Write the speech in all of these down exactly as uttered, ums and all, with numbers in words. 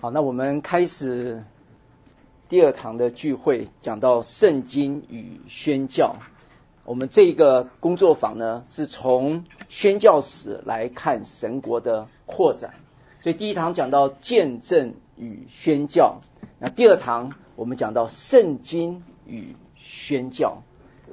好，那我们开始第二堂的聚会，讲到圣经与宣教。我们这个工作坊呢，是从宣教史来看神国的扩展。所以第一堂讲到见证与宣教，那第二堂我们讲到圣经与宣教。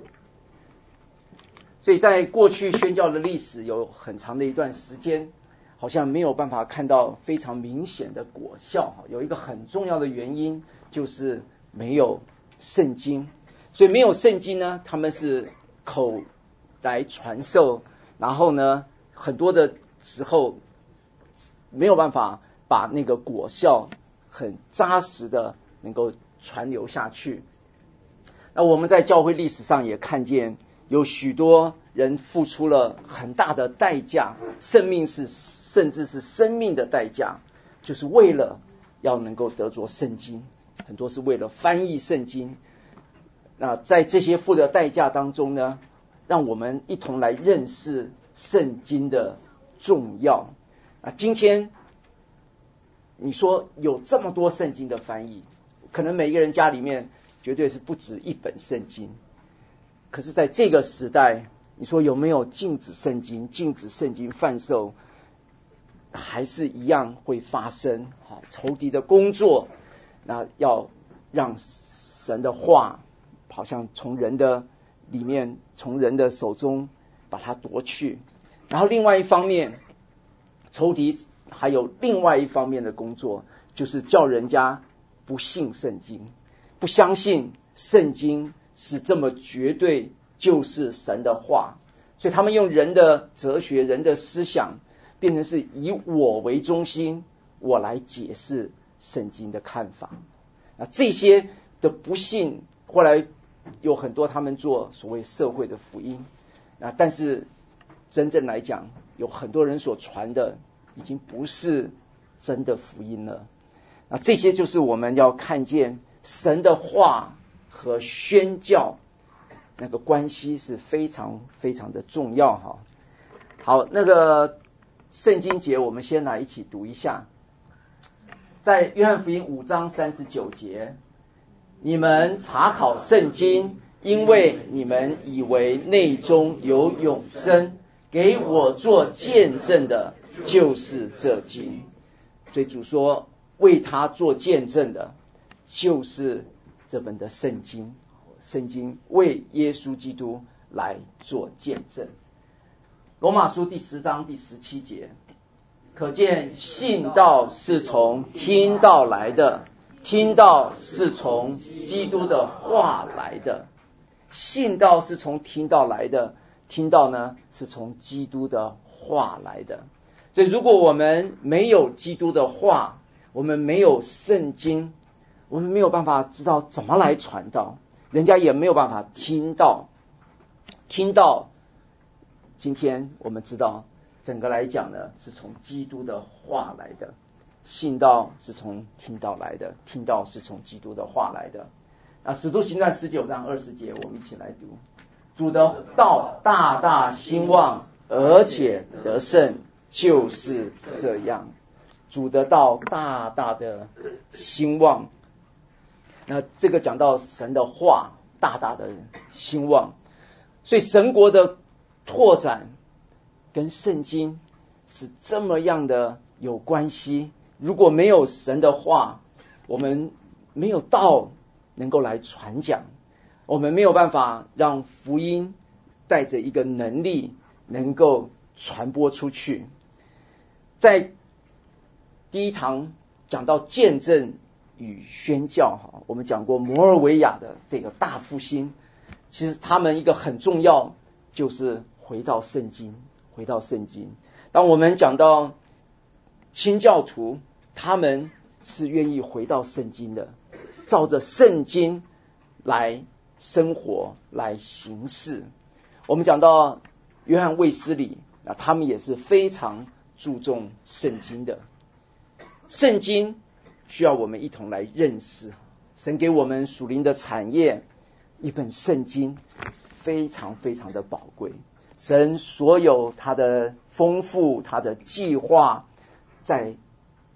所以在过去宣教的历史有很长的一段时间，好像没有办法看到非常明显的果效。有一个很重要的原因就是没有圣经。所以没有圣经呢，他们是口来传授，然后呢很多的时候没有办法把那个果效很扎实的能够传流下去。那我们在教会历史上也看见有许多人付出了很大的代价，生命是甚至是生命的代价，就是为了要能够得着圣经，很多是为了翻译圣经。那在这些付的代价当中呢，让我们一同来认识圣经的重要。啊，今天你说有这么多圣经的翻译，可能每个人家里面绝对是不止一本圣经。可是在这个时代，你说有没有禁止圣经、禁止圣经贩售，还是一样会发生。好，仇敌的工作，那要让神的话好像从人的里面，从人的手中把它夺去。然后另外一方面，仇敌还有另外一方面的工作，就是叫人家不信圣经，不相信圣经是这么绝对就是神的话。所以他们用人的哲学、人的思想，变成是以我为中心，我来解释圣经的看法。那这些的不信，后来有很多他们做所谓社会的福音。那但是真正来讲，有很多人所传的已经不是真的福音了。那这些就是我们要看见神的话和宣教那个关系是非常非常的重要哈。好，那个圣经节我们先来一起读一下，在约翰福音五章三十九节，你们查考圣经，因为你们以为内中有永生，给我做见证的就是这经。所以主说为他做见证的就是这本的圣经，圣经为耶稣基督来做见证。罗马书第十章第十七节，可见信道是从听道来的，听道是从基督的话来的。信道是从听道来的，听道呢是从基督的话来的。所以如果我们没有基督的话，我们没有圣经，我们没有办法知道怎么来传道，人家也没有办法听到。听到今天我们知道整个来讲呢，是从基督的话来的。信道是从听道来的，听道是从基督的话来的。啊，使徒行传十九章二十节，我们一起来读。主的道大大兴旺，而且得胜，就是这样。主的道大大的兴旺，那这个讲到神的话大大的兴旺。所以神国的拓展跟圣经是这么样的有关系。如果没有神的话，我们没有道能够来传讲，我们没有办法让福音带着一个能力能够传播出去。在第一堂讲到见证与宣教，我们讲过摩尔维亚的这个大复兴，其实他们一个很重要就是回到圣经，回到圣经。当我们讲到清教徒，他们是愿意回到圣经的，照着圣经来生活，来行事。我们讲到约翰卫斯理，那他们也是非常注重圣经的。圣经需要我们一同来认识，神给我们属灵的产业，一本圣经非常非常的宝贵。神所有他的丰富，他的计划，在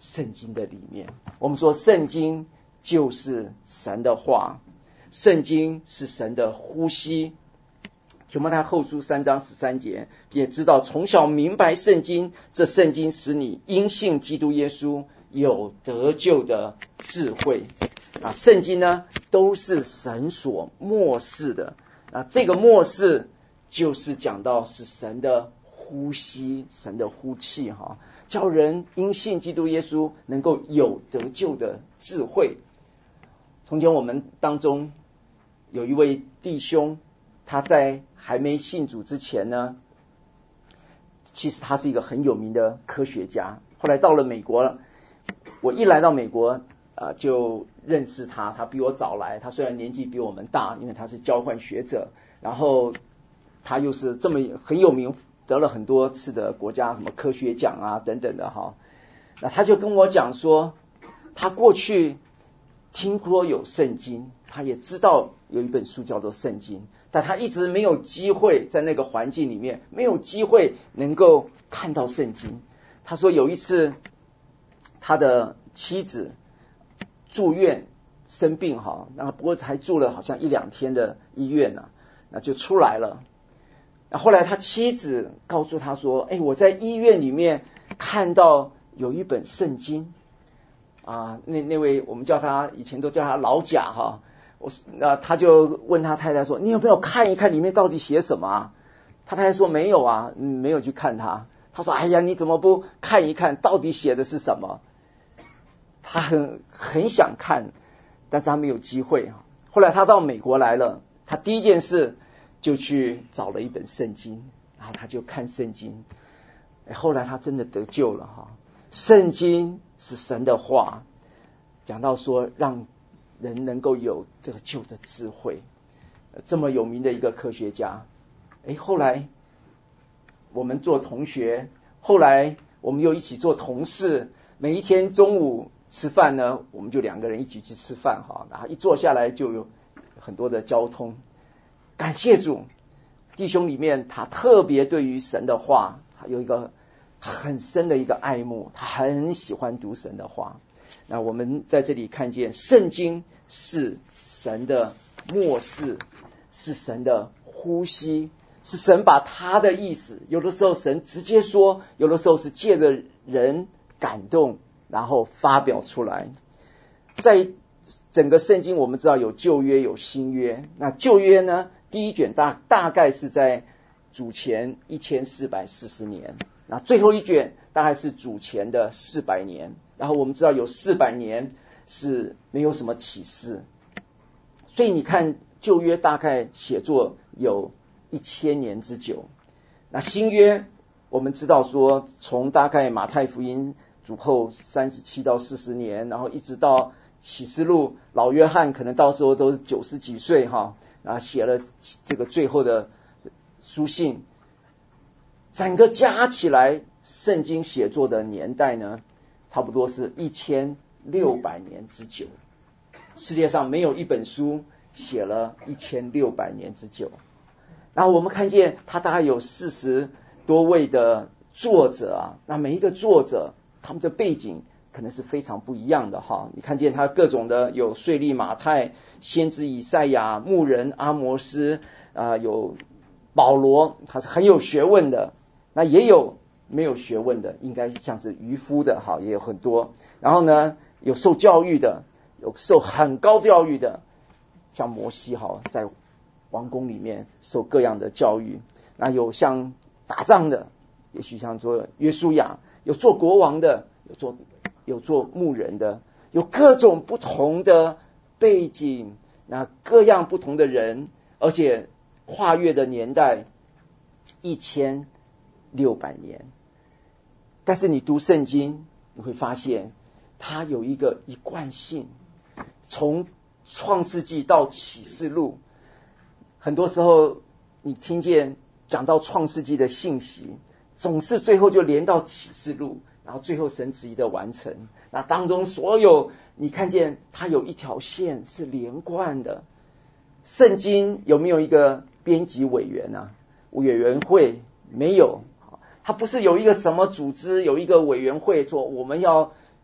圣经的里面。我们说圣经就是神的话，圣经是神的呼吸。提摩太后书三章十三节也知道，从小明白圣经，这圣经使你因信基督耶稣有得救的智慧啊。圣经呢都是神所默示的啊，这个默示就是讲到是神的呼吸，神的呼气哈，叫人因信基督耶稣能够有得救的智慧。从前我们当中有一位弟兄，他在还没信主之前呢，其实他是一个很有名的科学家。后来到了美国了，我一来到美国呃，就认识他，他比我早来，他虽然年纪比我们大，因为他是交换学者，然后他又是这么很有名，得了很多次的国家什么科学奖啊等等的哈。那他就跟我讲说，他过去听说有圣经，他也知道有一本书叫做圣经，但他一直没有机会在那个环境里面，没有机会能够看到圣经。他说有一次他的妻子住院生病哈，那不过才住了好像一两天的医院啊，那就出来了。后来他妻子告诉他说，哎，我在医院里面看到有一本圣经啊，那那位我们叫他以前都叫他老贾哈，我那他就问他太太说，你有没有看一看里面到底写什么啊？他太太说没有啊，嗯，没有去看他。他说哎呀，你怎么不看一看到底写的是什么？他很很想看，但是他没有机会。后来他到美国来了，他第一件事就去找了一本圣经，然后他就看圣经。后来他真的得救了哈。圣经是神的话，讲到说让人能够有得救的智慧。这么有名的一个科学家，哎，后来我们做同学，后来我们又一起做同事，每一天中午吃饭呢，我们就两个人一起去吃饭哈，然后一坐下来就有很多的交通。感谢主，弟兄里面他特别对于神的话，他有一个很深的一个爱慕，他很喜欢读神的话。那我们在这里看见，圣经是神的默示，是神的呼吸，是神把他的意思，有的时候神直接说，有的时候是借着人感动然后发表出来。在整个圣经我们知道有旧约有新约，那旧约呢第一卷大大概是在主前一千四百四十年，那最后一卷大概是主前的四百年，然后我们知道有四百年是没有什么启示，所以你看旧约大概写作有一千年之久。那新约我们知道说，从大概马太福音主后三十七到四十年，然后一直到启示录，老约翰可能到时候都九十几岁哈，然后写了这个最后的书信，整个加起来圣经写作的年代呢，差不多是一千六百年之久。世界上没有一本书写了一千六百年之久。然后我们看见他大概有四十多位的作者啊，那每一个作者他们的背景可能是非常不一样的哈。你看见他各种的有税吏马太、先知以赛亚、牧人阿摩斯啊、呃，有保罗，他是很有学问的，那也有没有学问的，应该像是渔夫的哈，也有很多。然后呢，有受教育的，有受很高教育的，像摩西哈，在王宫里面受各样的教育。那有像打仗的，也许像做约书亚，有做国王的，有做有做牧人的，有各种不同的背景，那各样不同的人，而且跨越的年代一千六百年。但是你读圣经，你会发现它有一个一贯性，从创世纪到启示录，很多时候你听见讲到创世纪的信息，总是最后就连到启示录，然后最后神旨意的完成。那当中所有你看见它有一条线是连贯的。圣经有没有一个编辑委员啊？委员会没有，它不是有一个什么组织有一个委员会说我们要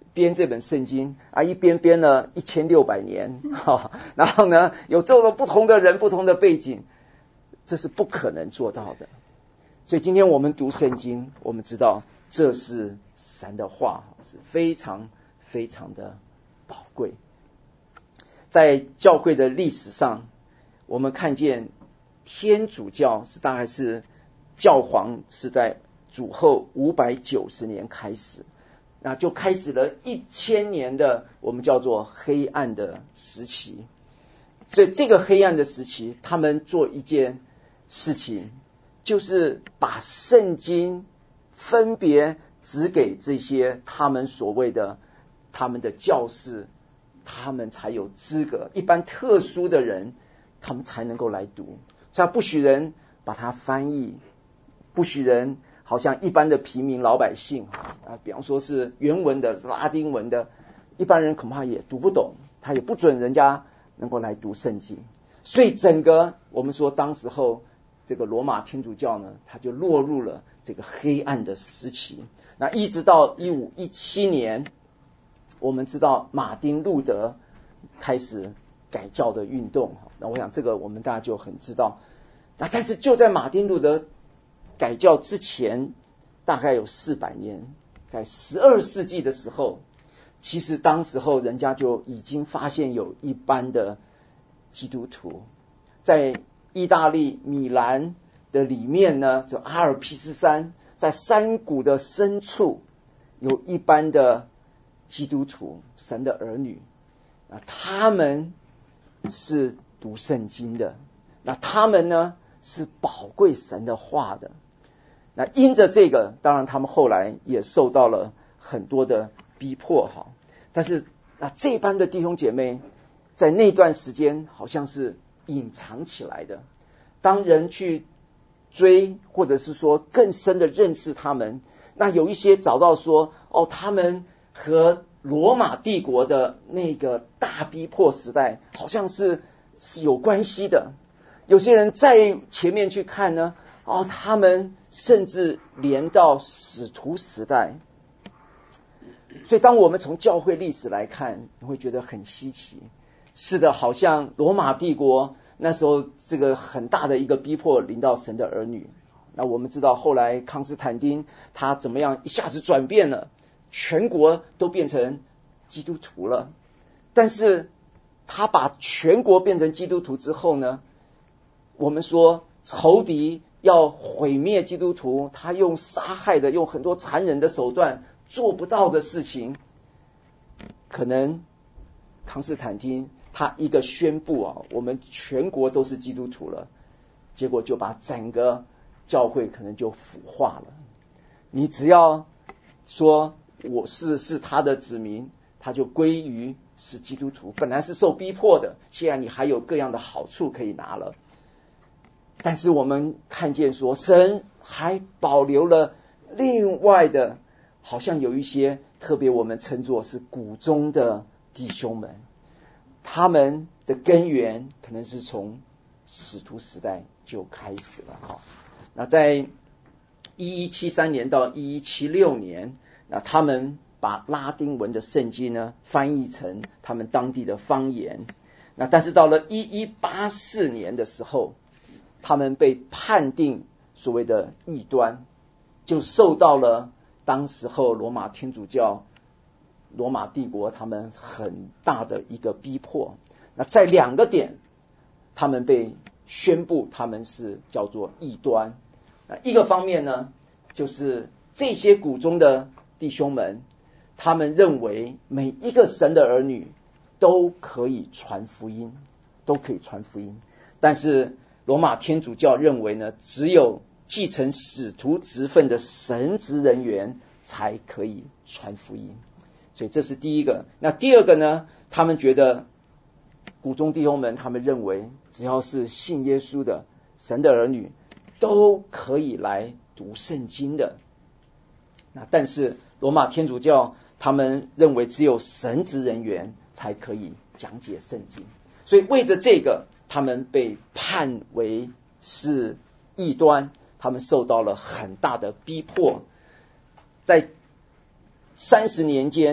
编这本圣经啊，一编编了一千六百年，哈，然后呢，有这种不同的人、不同的背景，这是不可能做到的。所以今天我们读圣经，我们知道这是神的话，是非常非常的宝贵。在教会的历史上，我们看见天主教是大概是教皇是在主后五百九十年开始，那就开始了一千年的我们叫做黑暗的时期。所以这个黑暗的时期，他们做一件事情，就是把圣经分别只给这些他们所谓的他们的教士，他们才有资格，一般特殊的人他们才能够来读，所以不许人把它翻译，不许人好像一般的平民老百姓啊，比方说是原文的拉丁文的，一般人恐怕也读不懂，他也不准人家能够来读圣经。所以整个我们说当时候这个罗马天主教呢，它就落入了这个黑暗的时期。那一直到一五一七年，我们知道马丁路德开始改教的运动，那我想这个我们大家就很知道。那但是就在马丁路德改教之前，大概有四百年，在十二世纪的时候，其实当时候人家就已经发现有一班的基督徒，在意大利米兰的里面呢，就阿尔卑斯山，在山谷的深处有一班的基督徒，神的儿女，那他们是读圣经的，那他们呢是宝贵神的话的。那因着这个，当然他们后来也受到了很多的逼迫哈。但是那这班的弟兄姐妹在那段时间好像是隐藏起来的，当人去追或者是说更深的认识他们，那有一些找到说哦，他们和罗马帝国的那个大逼迫时代好像是是有关系的。有些人在前面去看呢，哦，他们甚至连到使徒时代。所以当我们从教会历史来看，你会觉得很稀奇。是的，好像罗马帝国那时候这个很大的一个逼迫临到神的儿女。那我们知道后来康斯坦丁他怎么样一下子转变了，全国都变成基督徒了。但是他把全国变成基督徒之后呢，我们说仇敌要毁灭基督徒，他用杀害的用很多残忍的手段做不到的事情，可能康斯坦丁他一个宣布啊，我们全国都是基督徒了，结果就把整个教会可能就腐化了。你只要说我是是他的子民，他就归于是基督徒，本来是受逼迫的，现在你还有各样的好处可以拿了。但是我们看见说神还保留了另外的，好像有一些特别我们称作是谷中的弟兄们，他们的根源可能是从使徒时代就开始了。那在一一七三年到一一七六年，那他们把拉丁文的圣经呢翻译成他们当地的方言。那但是到了一一八四年的时候，他们被判定所谓的异端，就受到了当时候罗马天主教罗马帝国他们很大的一个逼迫。那在两个点他们被宣布他们是叫做异端。那一个方面呢，就是这些谷中的弟兄们，他们认为每一个神的儿女都可以传福音，都可以传福音。但是罗马天主教认为呢，只有继承使徒职分的神职人员才可以传福音。所以这是第一个。那第二个呢，他们觉得谷中弟兄们他们认为只要是信耶稣的神的儿女都可以来读圣经的。那但是罗马天主教他们认为只有神职人员才可以讲解圣经，所以为着这个他们被判为是异端，他们受到了很大的逼迫。在三十年间，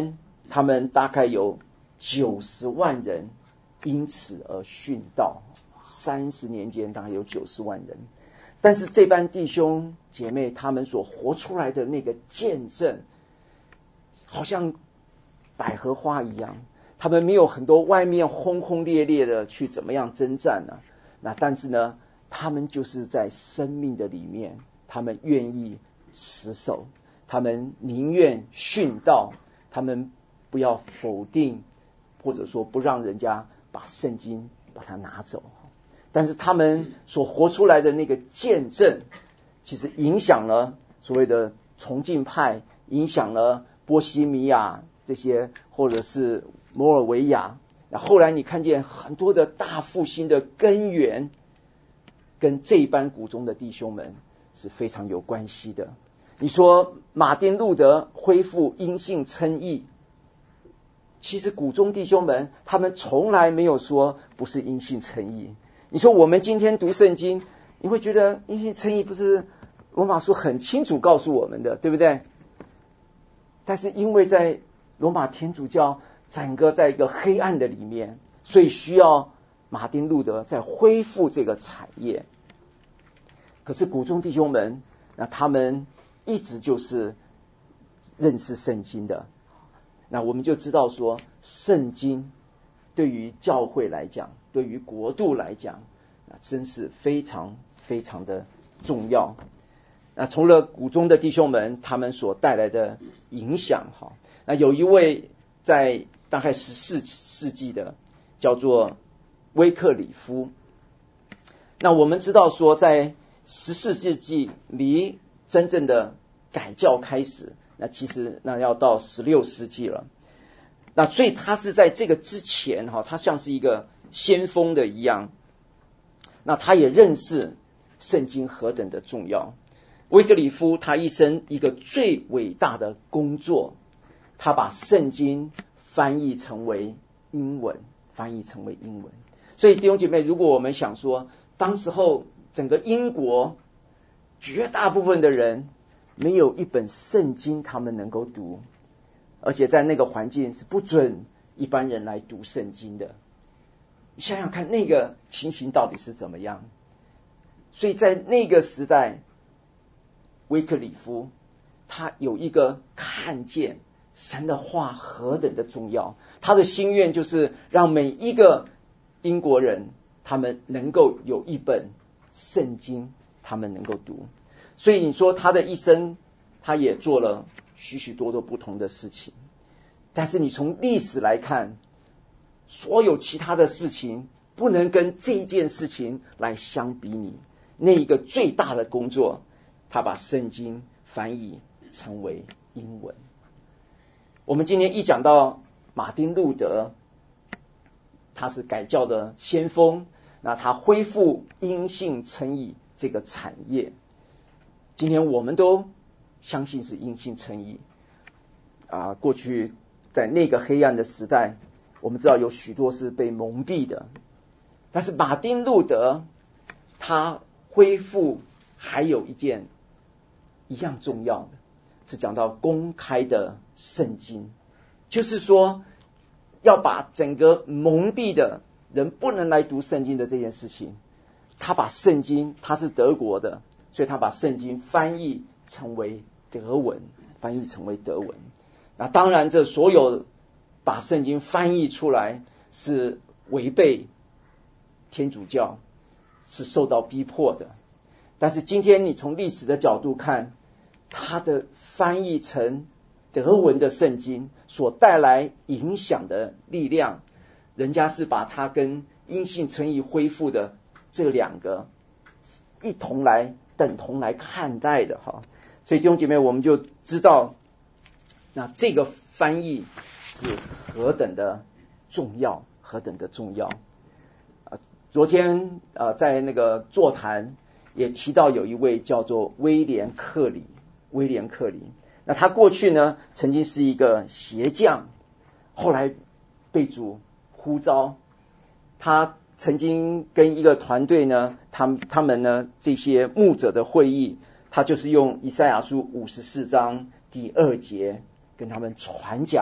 他们大概有九十万人因此而殉道，三十年间大概有九十万人。但是这班弟兄姐妹他们所活出来的那个见证，好像百合花一样，他们没有很多外面轰轰烈烈的去怎么样征战呢、啊？那但是呢，他们就是在生命的里面，他们愿意持守，他们宁愿殉道，他们不要否定，或者说不让人家把圣经把它拿走。但是他们所活出来的那个见证，其实影响了所谓的崇敬派，影响了波西米亚这些，或者是摩尔维亚。那后来你看见很多的大复兴的根源，跟这一班谷中的弟兄们是非常有关系的。你说马丁路德恢复因信称义，其实谷中弟兄们他们从来没有说不是因信称义。你说我们今天读圣经，你会觉得因信称义不是罗马书很清楚告诉我们的，对不对？但是因为在罗马天主教整个在一个黑暗的里面，所以需要马丁路德再恢复这个产业。可是谷中弟兄们，那他们一直就是认识圣经的，那我们就知道说，圣经对于教会来讲，对于国度来讲，那真是非常非常的重要。那除了谷中的弟兄们他们所带来的影响，哈，那有一位在大概十四世纪的叫做威克里夫。那我们知道说，在十四世纪离真正的改教开始，那其实那要到十六世纪了。那所以他是在这个之前，哈，他像是一个先锋的一样。那他也认识圣经何等的重要。威克里夫他一生一个最伟大的工作，他把圣经翻译成为英文，翻译成为英文。所以弟兄姐妹，如果我们想说，当时候整个英国绝大部分的人没有一本圣经他们能够读，而且在那个环境是不准一般人来读圣经的。你想想看那个情形到底是怎么样。所以在那个时代，威克里夫他有一个看见神的话何等的重要，他的心愿就是让每一个英国人他们能够有一本圣经他们能够读。所以你说他的一生他也做了许许多多不同的事情，但是你从历史来看，所有其他的事情不能跟这件事情来相比拟。那一个最大的工作，他把圣经翻译成为英文。我们今天一讲到马丁路德，他是改教的先锋，那他恢复因信称义这个产业，今天我们都相信是因信称义啊。过去在那个黑暗的时代，我们知道有许多是被蒙蔽的，但是马丁路德他恢复还有一件一样重要的，是讲到公开的圣经，就是说要把整个蒙蔽的人不能来读圣经的这件事情，他把圣经，他是德国的，所以他把圣经翻译成为德文，翻译成为德文。那当然这所有把圣经翻译出来是违背天主教，是受到逼迫的。但是今天你从历史的角度看，他的翻译成德文的圣经所带来影响的力量，人家是把它跟因信称义恢复的这两个一同来等同来看待的哈。所以弟兄姐妹，我们就知道那这个翻译是何等的重要，何等的重要。啊，昨天呃在那个座谈也提到有一位叫做威廉克里，威廉克里。那他过去呢曾经是一个鞋匠，后来被主呼召，他曾经跟一个团队呢，他们他们呢这些牧者的会议，他就是用以赛亚书五十四章第二节跟他们传讲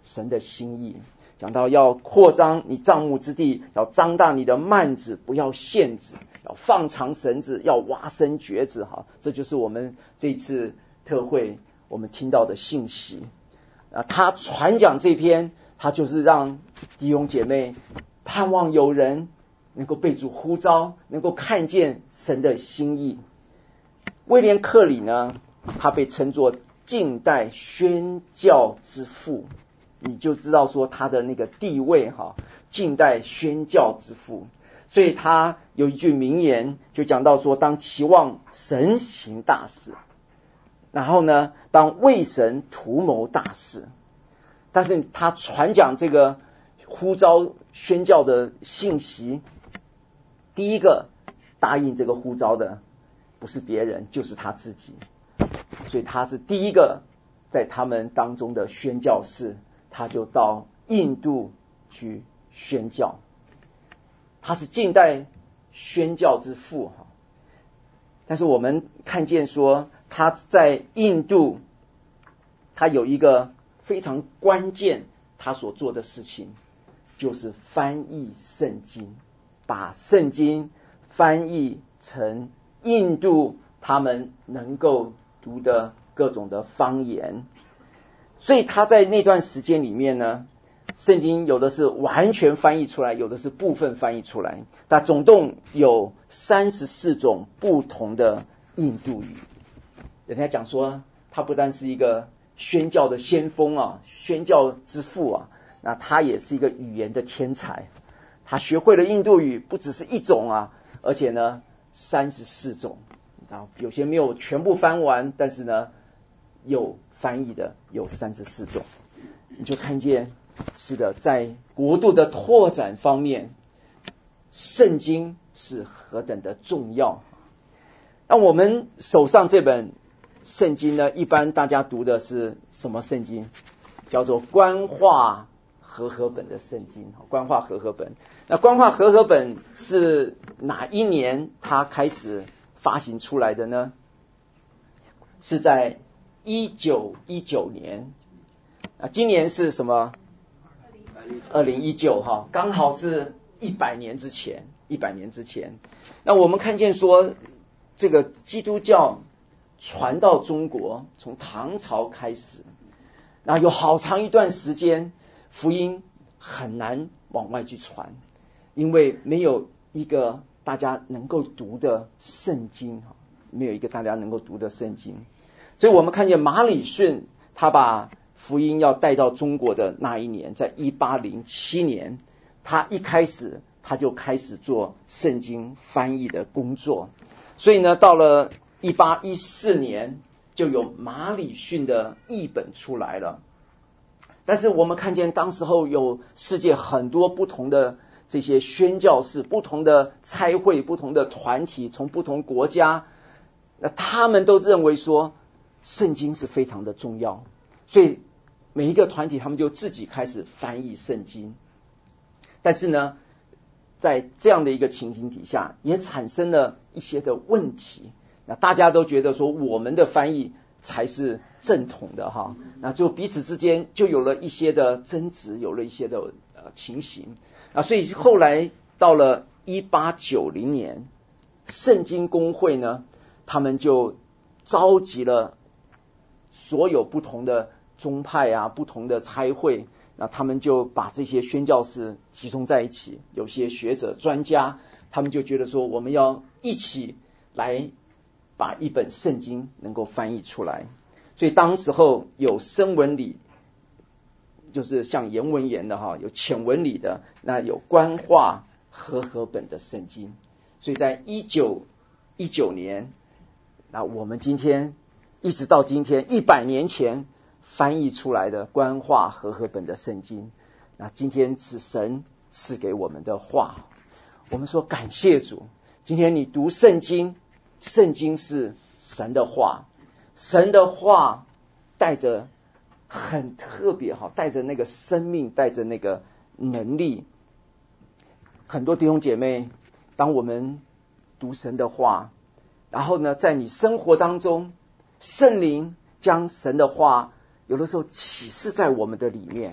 神的心意。讲到要扩张你帐幕之地，要张大你的幔子，不要限制，要放长绳子，要挖深橛子。哈，这就是我们这次特会我们听到的信息。啊，他传讲这篇，他就是让弟兄姐妹盼望有人能够被主呼召，能够看见神的心意。威廉克里呢，他被称作近代宣教之父，你就知道说他的那个地位哈，近代宣教之父。所以他有一句名言，就讲到说，当期望神行大事，然后呢，当为神图谋大事。但是他传讲这个呼召宣教的信息，第一个答应这个呼召的不是别人，就是他自己。所以他是第一个在他们当中的宣教士，他就到印度去宣教。他是近代宣教之父。但是我们看见说他在印度，他有一个非常关键他所做的事情，就是翻译圣经，把圣经翻译成印度他们能够读的各种的方言。所以他在那段时间里面呢，圣经有的是完全翻译出来，有的是部分翻译出来，但总共有三十四种不同的印度语。人家讲说他不但是一个宣教的先锋啊，宣教之父啊，那他也是一个语言的天才。他学会了印度语不只是一种啊，而且呢三十四种，有些没有全部翻完，但是呢有翻译的有三十四种。你就看见是的，在国度的拓展方面，圣经是何等的重要。那我们手上这本圣经呢，一般大家读的是什么圣经？叫做官话和合本的圣经。官话和合本，那官话和合本是哪一年它开始发行出来的呢？是在一九一九年。啊，今年是什么？二零一九哈，刚好是一百年之前，一百年之前。那我们看见说，这个基督教传到中国，从唐朝开始，那有好长一段时间，福音很难往外去传，因为没有一个大家能够读的圣经，没有一个大家能够读的圣经。所以我们看见马礼逊，他把福音要带到中国的那一年，在一八零七年，他一开始他就开始做圣经翻译的工作。所以呢，到了一八一四年，就有马礼逊的译本出来了。但是我们看见当时候有世界很多不同的这些宣教士，不同的差会，不同的团体，从不同国家，那他们都认为说圣经是非常的重要，所以每一个团体他们就自己开始翻译圣经。但是呢，在这样的一个情形底下，也产生了一些的问题。那大家都觉得说我们的翻译才是正统的哈，那就彼此之间就有了一些的争执，有了一些的呃情形啊。所以后来到了一八九零年，圣经公会呢，他们就召集了所有不同的宗派啊，不同的差会，那他们就把这些宣教士集中在一起，有些学者专家，他们就觉得说我们要一起来把一本圣经能够翻译出来。所以当时候有深文理，就是像颜文言的哈，有浅文理的，那有官话和合本的圣经。所以在一九一九年，那我们今天一直到今天一百年前翻译出来的官话和合本的圣经，那今天是神赐给我们的话。我们说感谢主，今天你读圣经，圣经是神的话，神的话带着很特别哈，带着那个生命，带着那个能力。很多弟兄姐妹，当我们读神的话，然后呢，在你生活当中，圣灵将神的话有的时候启示在我们的里面，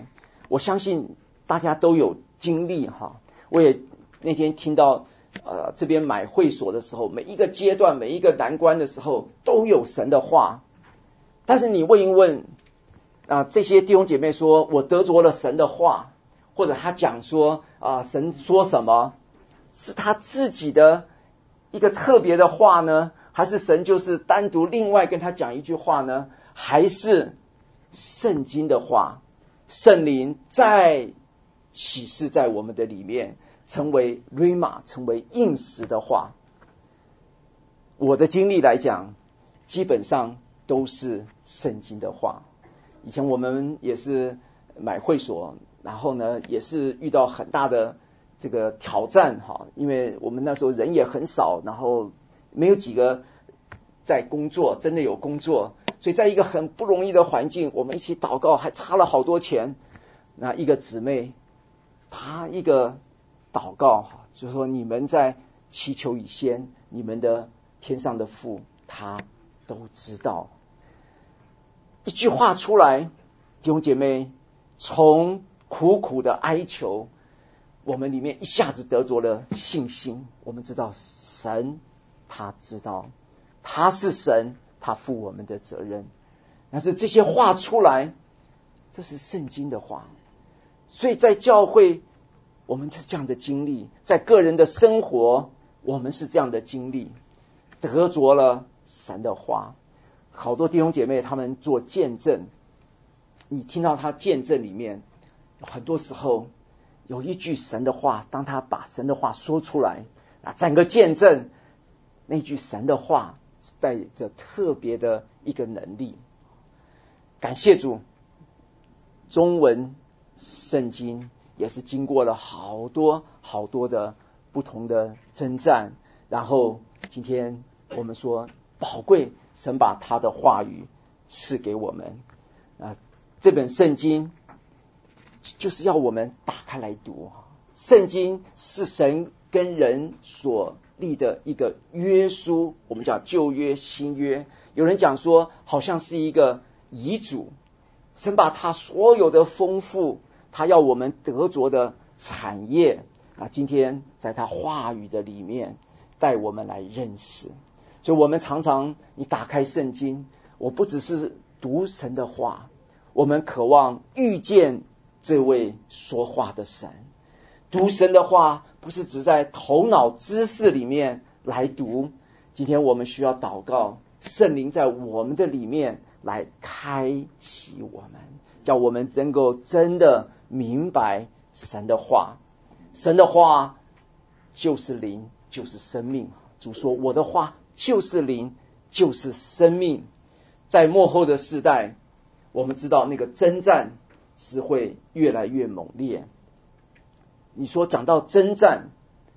我相信大家都有经历哈。我也那天听到呃这边买会所的时候，每一个阶段每一个难关的时候都有神的话，但是你问一问啊、呃、这些弟兄姐妹说我得着了神的话，或者他讲说啊、呃、神说什么，是他自己的一个特别的话呢，还是神就是单独另外跟他讲一句话呢？还是圣经的话，圣灵在启示在我们的里面，成为 Rhema， 成为应时的话？我的经历来讲，基本上都是圣经的话。以前我们也是买会所，然后呢也是遇到很大的这个挑战哈，因为我们那时候人也很少，然后没有几个在工作，真的有工作，所以在一个很不容易的环境，我们一起祷告，还差了好多钱。那一个姊妹，她一个祷告，就说你们在祈求以先，你们的天上的父他都知道。一句话出来，弟兄姐妹，从苦苦的哀求，我们里面一下子得着了信心。我们知道神他知道，他是神，他负我们的责任。但是这些话出来，这是圣经的话。所以在教会我们是这样的经历，在个人的生活我们是这样的经历，得着了神的话。好多弟兄姐妹他们做见证，你听到他见证里面很多时候有一句神的话，当他把神的话说出来，整个见证那句神的话带着特别的一个能力。感谢主，中文圣经也是经过了好多好多的不同的征战，然后今天我们说宝贵，神把他的话语赐给我们啊，这本圣经就是要我们打开来读。圣经是神跟人所立的一个约书，我们讲旧约新约，有人讲说好像是一个遗嘱，神把他所有的丰富，他要我们得着的产业啊，今天在他话语的里面带我们来认识。所以我们常常你打开圣经，我不只是读神的话，我们渴望遇见这位说话的神。读神的话不是只在头脑知识里面来读，今天我们需要祷告，圣灵在我们的里面来开启我们，叫我们能够真的明白神的话。神的话就是灵，就是生命。主说我的话就是灵，就是生命。在末后的世代，我们知道那个征战是会越来越猛烈。你说讲到征战，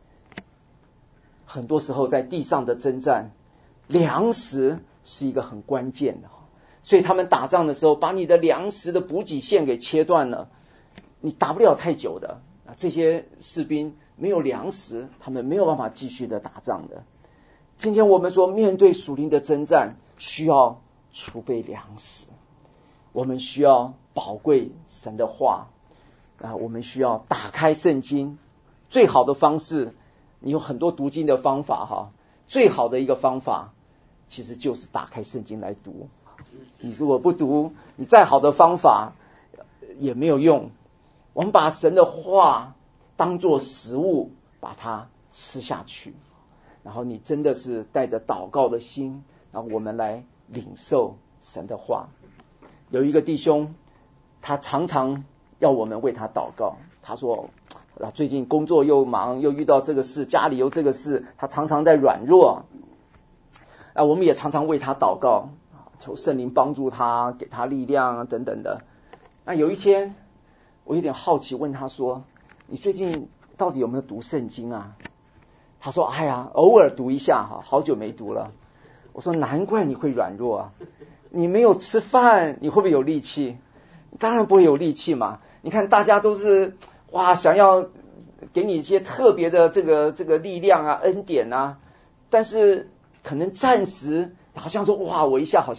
很多时候在地上的征战，粮食是一个很关键的，所以他们打仗的时候把你的粮食的补给线给切断了，你打不了太久的。这些士兵没有粮食，他们没有办法继续的打仗的。今天我们说面对属灵的征战，需要储备粮食，我们需要宝贵神的话啊，我们需要打开圣经。最好的方式，你有很多读经的方法哈，最好的一个方法其实就是打开圣经来读。你如果不读，你再好的方法也没有用。我们把神的话当作食物，把它吃下去，然后你真的是带着祷告的心，然后我们来领受神的话。有一个弟兄，他常常要我们为他祷告。他说最近工作又忙，又遇到这个事，家里又这个事，他常常在软弱。啊，我们也常常为他祷告，求圣灵帮助他，给他力量等等的。那有一天我有点好奇，问他说你最近到底有没有读圣经啊？他说哎呀偶尔读一下哈，好久没读了。我说难怪你会软弱啊，你没有吃饭你会不会有力气？当然不会有力气嘛。你看大家都是哇想要给你一些特别的这个这个力量啊恩典啊，但是可能暂时好像说哇我一下好像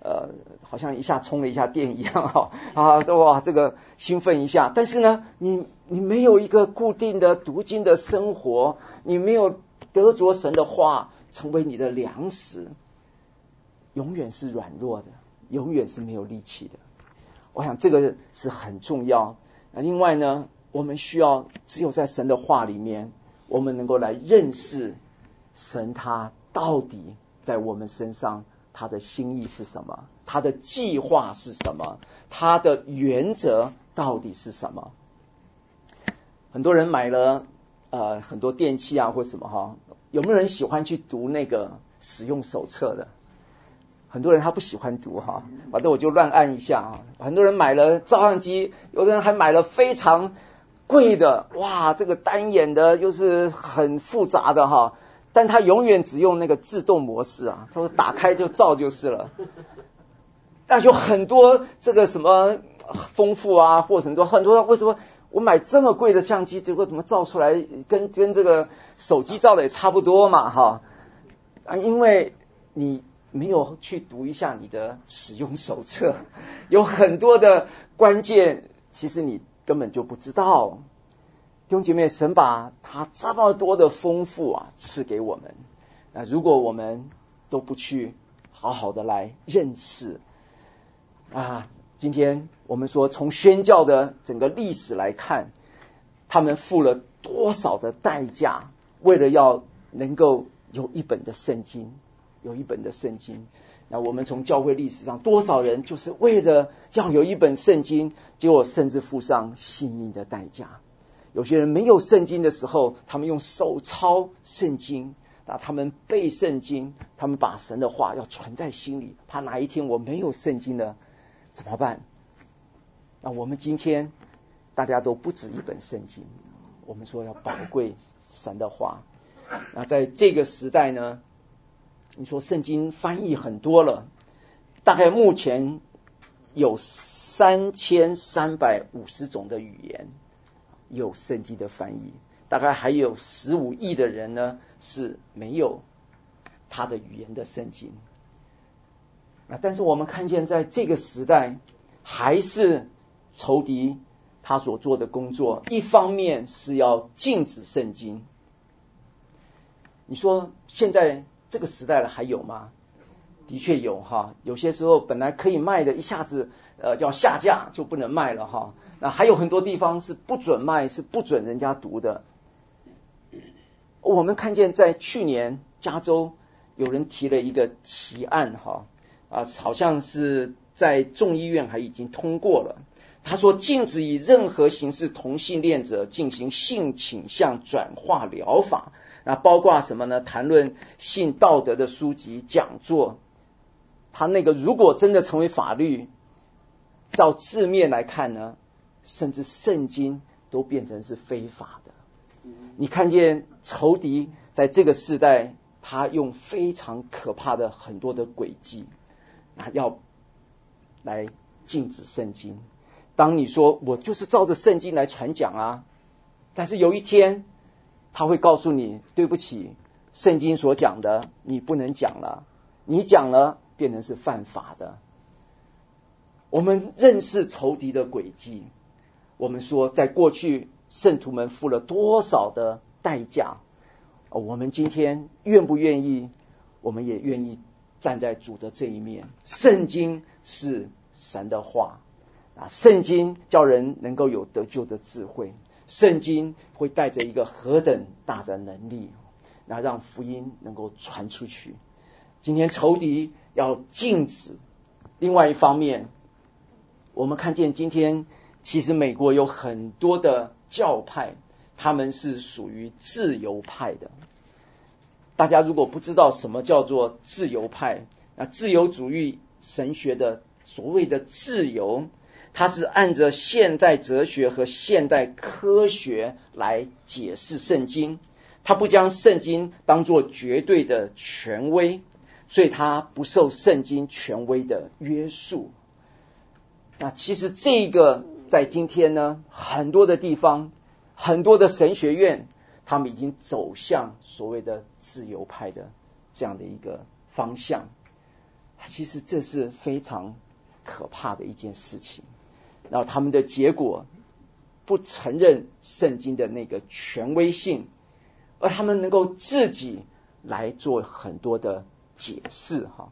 呃，好像一下充了一下电一样哈啊，哇，这个兴奋一下。但是呢，你你没有一个固定的读经的生活，你没有得着神的话成为你的粮食，永远是软弱的，永远是没有力气的。我想这个是很重要。另外呢，我们需要只有在神的话里面，我们能够来认识神他到底在我们身上他的心意是什么，他的计划是什么，他的原则到底是什么。很多人买了呃很多电器啊或什么哈，有没有人喜欢去读那个使用手册的？很多人他不喜欢读哈，反正我就乱按一下啊。很多人买了照相机，有的人还买了非常贵的，哇，这个单眼的又是很复杂的哈，但他永远只用那个自动模式啊，他说打开就照就是了。那有很多这个什么丰富啊，或者很多很多为什么我买这么贵的相机，结果怎么照出来跟跟这个手机照的也差不多嘛哈？啊，因为你没有去读一下你的使用手册，有很多的关键其实你根本就不知道。弟兄姐妹，神把他这么多的丰富啊赐给我们，那如果我们都不去好好的来认识啊，今天我们说从宣教的整个历史来看，他们付了多少的代价，为了要能够有一本的圣经，有一本的圣经。那我们从教会历史上，多少人就是为了要有一本圣经，结果甚至付上性命的代价。有些人没有圣经的时候，他们用手抄圣经，那他们背圣经，他们把神的话要存在心里，怕哪一天我没有圣经了怎么办？那我们今天大家都不止一本圣经，我们说要宝贵神的话。那在这个时代呢，你说圣经翻译很多了，大概目前有三千三百五十种的语言有圣经的翻译，大概还有十五亿的人呢是没有他的语言的圣经。那但是我们看见在这个时代，还是仇敌他所做的工作，一方面是要禁止圣经。你说现在这个时代了还有吗？的确有哈，有些时候本来可以卖的，一下子呃叫下架就不能卖了哈。那还有很多地方是不准卖，是不准人家读的。我们看见在去年加州有人提了一个提案哈，啊，好像是在众议院还已经通过了。他说禁止以任何形式同性恋者进行性倾向转化疗法，那包括什么呢？谈论性道德的书籍、讲座。他那个如果真的成为法律，照字面来看呢，甚至圣经都变成是非法的。你看见仇敌在这个世代，他用非常可怕的很多的诡计，那要来禁止圣经。当你说我就是照着圣经来传讲啊，但是有一天他会告诉你，对不起，圣经所讲的你不能讲了，你讲了变成是犯法的。我们认识仇敌的诡计，我们说在过去圣徒们付了多少的代价，我们今天愿不愿意？我们也愿意站在主的这一面。圣经是神的话啊，圣经叫人能够有得救的智慧，圣经会带着一个何等大的能力，那让福音能够传出去。今天仇敌要禁止。另外一方面，我们看见今天其实美国有很多的教派，他们是属于自由派的。大家如果不知道什么叫做自由派，那自由主义神学的所谓的自由，它是按着现代哲学和现代科学来解释圣经，它不将圣经当作绝对的权威，所以它不受圣经权威的约束。那其实这个在今天呢，很多的地方，很多的神学院，他们已经走向所谓的自由派的这样的一个方向。 其实这是非常可怕的一件事情。然后他们的结果不承认圣经的那个权威性，而他们能够自己来做很多的解释哈。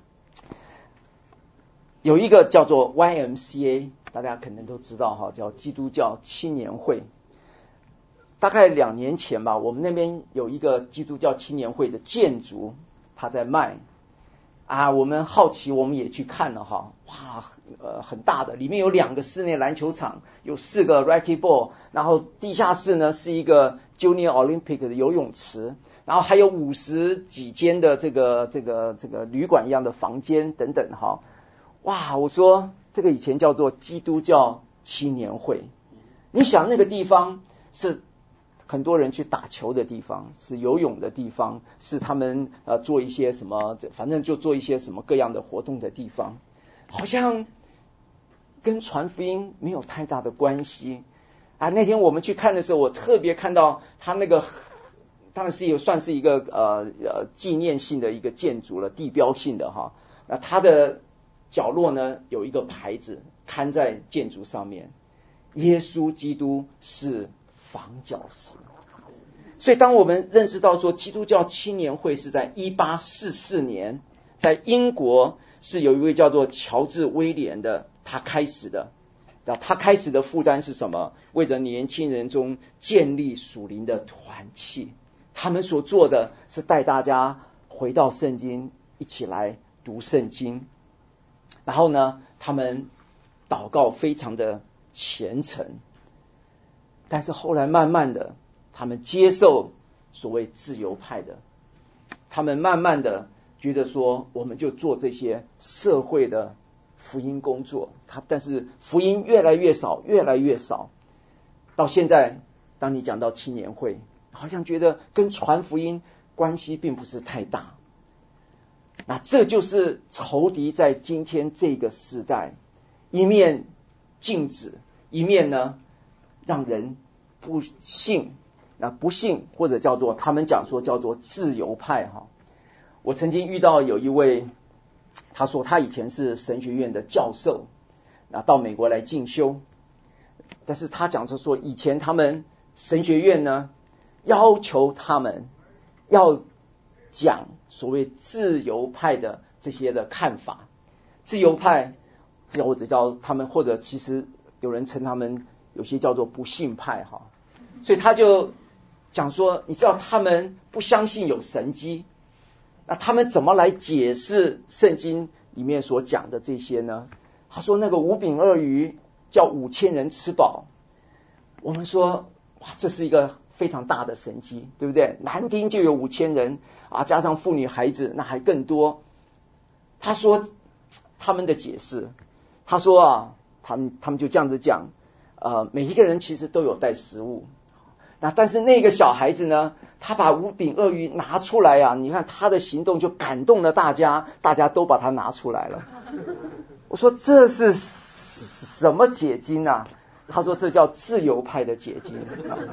有一个叫做 Y M C A， 大家可能都知道哈，叫基督教青年会。大概两年前吧，我们那边有一个基督教青年会的建筑，他在卖啊，我们好奇，我们也去看了哈，哇，呃，很大的，里面有两个室内篮球场，有四个 racquetball， 然后地下室呢是一个 Junior Olympic 的游泳池，然后还有五十几间的这个这个这个旅馆一样的房间等等哈。哇，我说这个以前叫做基督教青年会，你想那个地方是很多人去打球的地方，是游泳的地方，是他们呃做一些什么，反正就做一些什么各样的活动的地方，好像跟传福音没有太大的关系啊。那天我们去看的时候，我特别看到他那个，当然是有算是一个呃呃纪念性的一个建筑了，地标性的哈。那它的角落呢有一个牌子看在建筑上面，耶稣基督是房角石。所以当我们认识到说基督教青年会是在一八四四年在英国是有一位叫做乔治威廉的他开始的，他开始的负担是什么？为着年轻人中建立属灵的团契，他们所做的是带大家回到圣经，一起来读圣经。然后呢，他们祷告非常的虔诚，但是后来慢慢的他们接受所谓自由派的，他们慢慢的觉得说我们就做这些社会的福音工作，他但是福音越来越少越来越少，到现在当你讲到青年会，好像觉得跟传福音关系并不是太大。那这就是仇敌在今天这个时代一面禁止，一面呢让人不信，那不信或者叫做他们讲说叫做自由派哈。我曾经遇到有一位，他说他以前是神学院的教授，那到美国来进修，但是他讲说说以前他们神学院呢要求他们要讲所谓自由派的这些的看法，自由派或者叫他们，或者其实有人称他们有些叫做不信派哈。所以他就讲说，你知道他们不相信有神迹，那他们怎么来解释圣经里面所讲的这些呢？他说那个五饼二鱼叫五千人吃饱，我们说哇，这是一个非常大的神迹，对不对？南丁就有五千人啊，加上妇女孩子那还更多。他说他们的解释，他说啊，他们他们就这样子讲，呃，每一个人其实都有带食物，那但是那个小孩子呢，他把五饼二鱼拿出来啊，你看他的行动就感动了大家，大家都把他拿出来了。我说这是什么解经啊？他说这叫自由派的解经。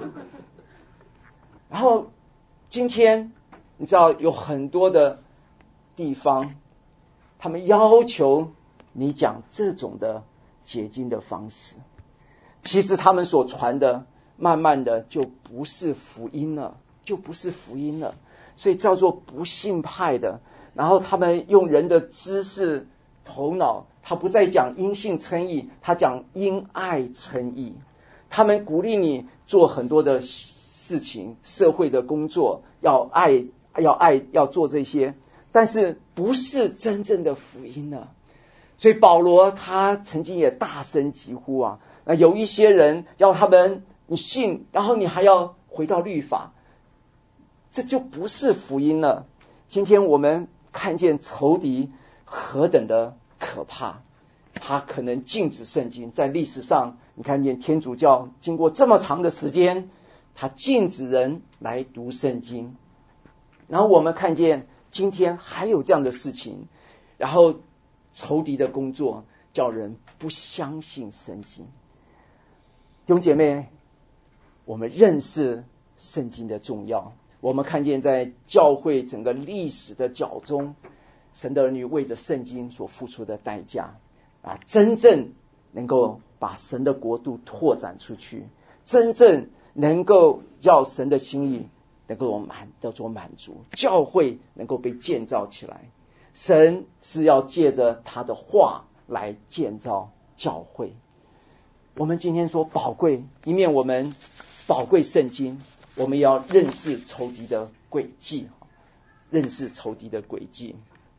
然后今天你知道有很多的地方，他们要求你讲这种的解经的方式，其实他们所传的慢慢的就不是福音了，就不是福音了，所以叫做不信派的。然后他们用人的知识头脑，他不再讲因信称义，他讲因爱称义。他们鼓励你做很多的事情，社会的工作，要爱要爱要做这些，但是不是真正的福音了。所以保罗他曾经也大声疾呼啊，那有一些人要他们你信，然后你还要回到律法，这就不是福音了。今天我们看见仇敌何等的可怕，他可能禁止圣经。在历史上你看见天主教经过这么长的时间，他禁止人来读圣经，然后我们看见今天还有这样的事情，然后仇敌的工作叫人不相信圣经。弟兄姐妹，我们认识圣经的重要，我们看见在教会整个历史的角中， 神的儿女为着圣经所付出的代价啊，真正能够把神的国度拓展出去，真正能够叫神的心意能够满得着满足，教会能够被建造起来。神是要借着他的话来建造教会。我们今天说宝贵，一面我们宝贵圣经，我们也要认识仇敌的诡计，认识仇敌的诡计。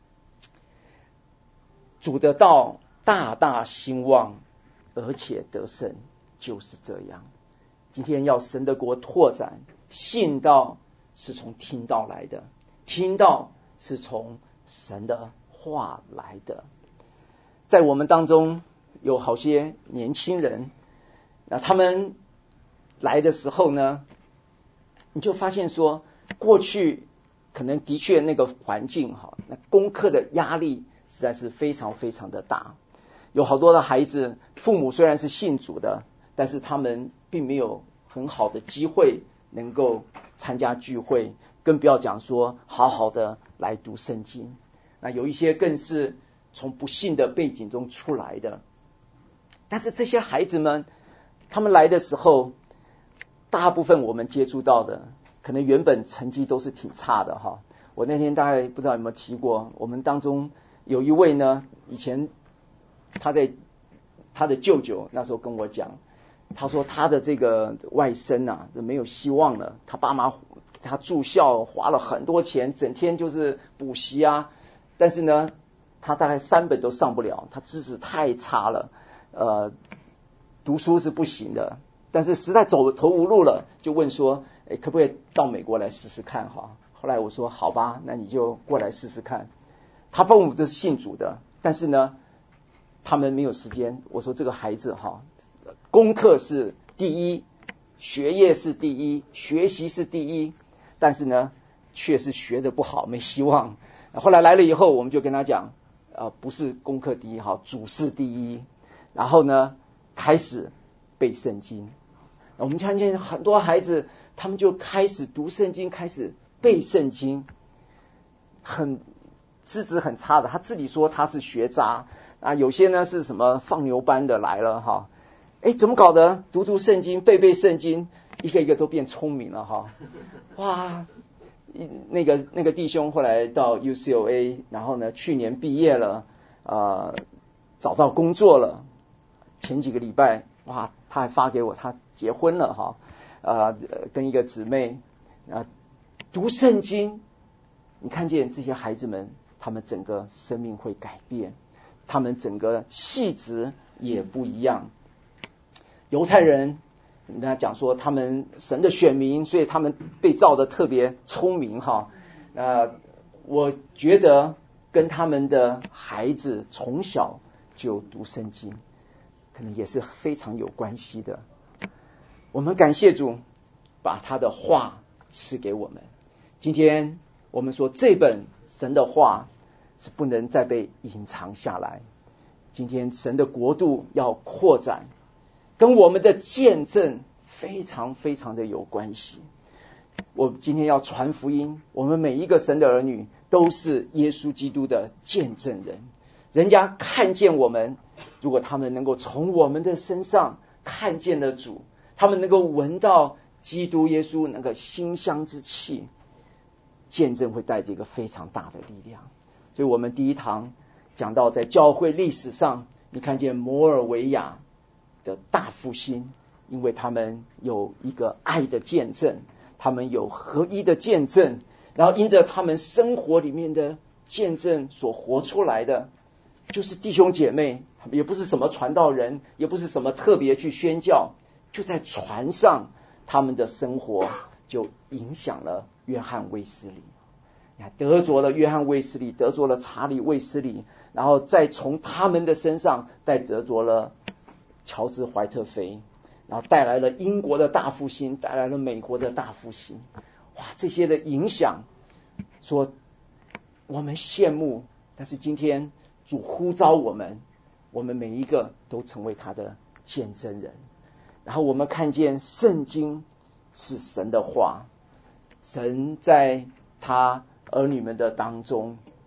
主的道大大兴旺，而且得胜，就是这样。今天要神的国拓展，信道是从听道来的，听道是从神的话来的。在我们当中有好些年轻人，那他们来的时候呢，你就发现说，过去可能的确那个环境哈，那功课的压力实在是非常非常的大。有好多的孩子，父母虽然是信主的，但是他们并没有很好的机会能够参加聚会，更不要讲说好好的来读圣经。那有一些更是从不信的背景中出来的。但是这些孩子们，他们来的时候，大部分我们接触到的，可能原本成绩都是挺差的哈。我那天大概不知道有没有提过，我们当中有一位呢，以前他在他的舅舅那时候跟我讲，他说他的这个外甥啊，没有希望了，他爸妈他住校花了很多钱，整天就是补习啊，但是呢，他大概三本都上不了，他知识太差了，呃，读书是不行的，但是实在走投无路了，就问说，诶，可不可以到美国来试试看哈？后来我说好吧，那你就过来试试看。他父母都是信主的，但是呢，他们没有时间。我说这个孩子哈，功课是第一，学业是第一，学习是第一，但是呢，却是学得不好，没希望。后来来了以后，我们就跟他讲，呃，不是功课第一哈，主事第一。然后呢，开始背圣经。我们看见很多孩子，他们就开始读圣经，开始背圣经，很资质很差的，他自己说他是学渣啊，有些呢是什么放牛班的来了哈，哎，怎么搞的？读读圣经，背背圣经，一个一个都变聪明了哈，哇！那个那个弟兄后来到 U C L A， 然后呢，去年毕业了，呃，找到工作了。前几个礼拜，哇，他还发给我，他结婚了哈，呃，跟一个姊妹啊，读圣经，你看见这些孩子们，他们整个生命会改变，他们整个气质也不一样。犹太人，人家讲说他们神的选民，所以他们被造得特别聪明哈。呃，我觉得跟他们的孩子从小就读圣经，可能也是非常有关系的。我们感谢主，把他的话赐给我们。今天我们说这本神的话是不能再被隐藏下来。今天神的国度要扩展，跟我们的见证非常非常的有关系。我今天要传福音，我们每一个神的儿女都是耶稣基督的见证人。人家看见我们，如果他们能够从我们的身上看见了主，他们能够闻到基督耶稣那个馨香之气，见证会带着一个非常大的力量。所以我们第一堂讲到，在教会历史上，你看见摩尔维亚的大复兴，因为他们有一个爱的见证，他们有合一的见证，然后因着他们生活里面的见证所活出来的，就是弟兄姐妹，也不是什么传道人，也不是什么特别去宣教，就在船上，他们的生活就影响了约翰卫斯理，得着了约翰卫斯理，得着了查理卫斯理，然后再从他们的身上再得着了乔治怀特菲，然后带来了英国的大复兴，带来了美国的大复兴。哇，这些的影响，说我们羡慕，但是今天主呼召我们，我们每一个都成为他的见证人。然后我们看见圣经是神的话，神在他儿女们的当中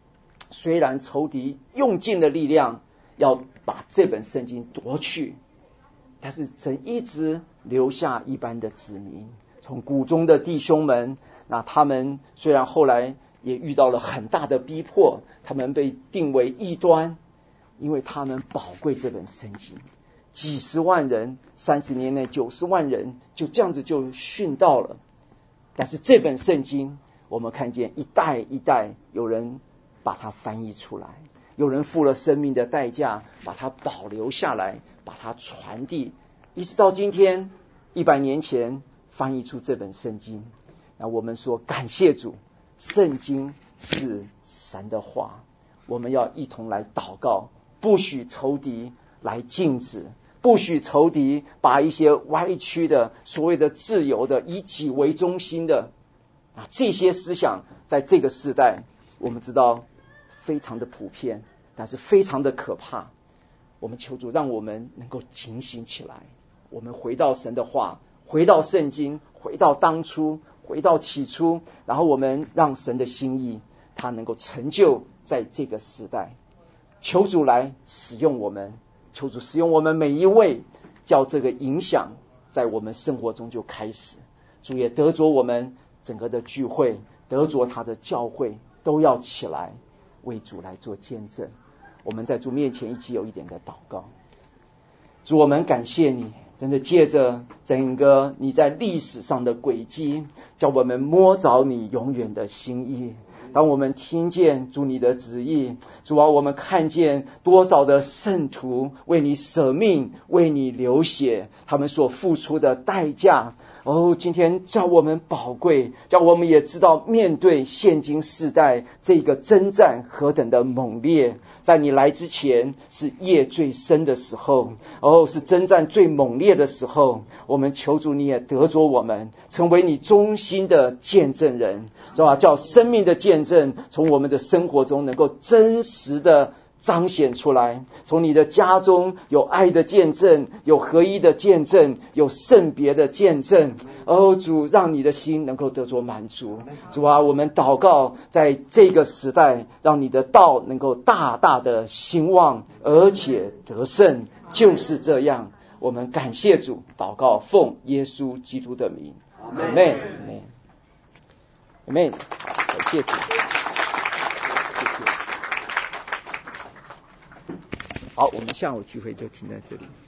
虽然仇敌用尽了力量要把这本圣经夺去，但是神一直留下一般的子民，从谷中的弟兄们，那他们虽然后来也遇到了很大的逼迫，他们被定为异端，因为他们宝贵这本圣经，几十万人，三十年内九十万人就这样子就殉道了。但是这本圣经，我们看见一代一代有人把它翻译出来，有人付了生命的代价把它保留下来，把它传递，一直到今天一百年前翻译出这本圣经。那我们说感谢主，圣经是神的话，我们要一同来祷告，不许仇敌来禁止，不许仇敌把一些歪曲的所谓的自由的以己为中心的啊这些思想，在这个时代我们知道非常的普遍，但是非常的可怕。我们求主让我们能够警醒起来，我们回到神的话，回到圣经，回到当初，回到起初，然后我们让神的心意它能够成就在这个时代。求主来使用我们，求主使用我们每一位，叫这个影响在我们生活中就开始。主也得着我们整个的聚会，得着他的教会，都要起来为主来做见证。我们在主面前一起有一点的祷告。主，我们感谢你，真的借着整个你在历史上的轨迹，叫我们摸着你永远的心意。当我们听见主你的旨意，主啊，我们看见多少的圣徒为你舍命，为你流血，他们所付出的代价，哦，今天叫我们宝贵，叫我们也知道面对现今世代这个征战何等的猛烈。在你来之前是夜最深的时候，哦，是征战最猛烈的时候。我们求主你也得着我们，成为你忠心的见证人，是吧？叫生命的见证从我们的生活中能够真实的彰显出来。从你的家中有爱的见证，有合一的见证，有圣别的见证。哦，主，让你的心能够得着满足。主啊，我们祷告在这个时代，让你的道能够大大的兴旺，而且得胜，就是这样。我们感谢主，祷告奉耶稣基督的名，阿们，阿们，阿们。感谢主，谢谢。好，我们下午聚会就停在这里。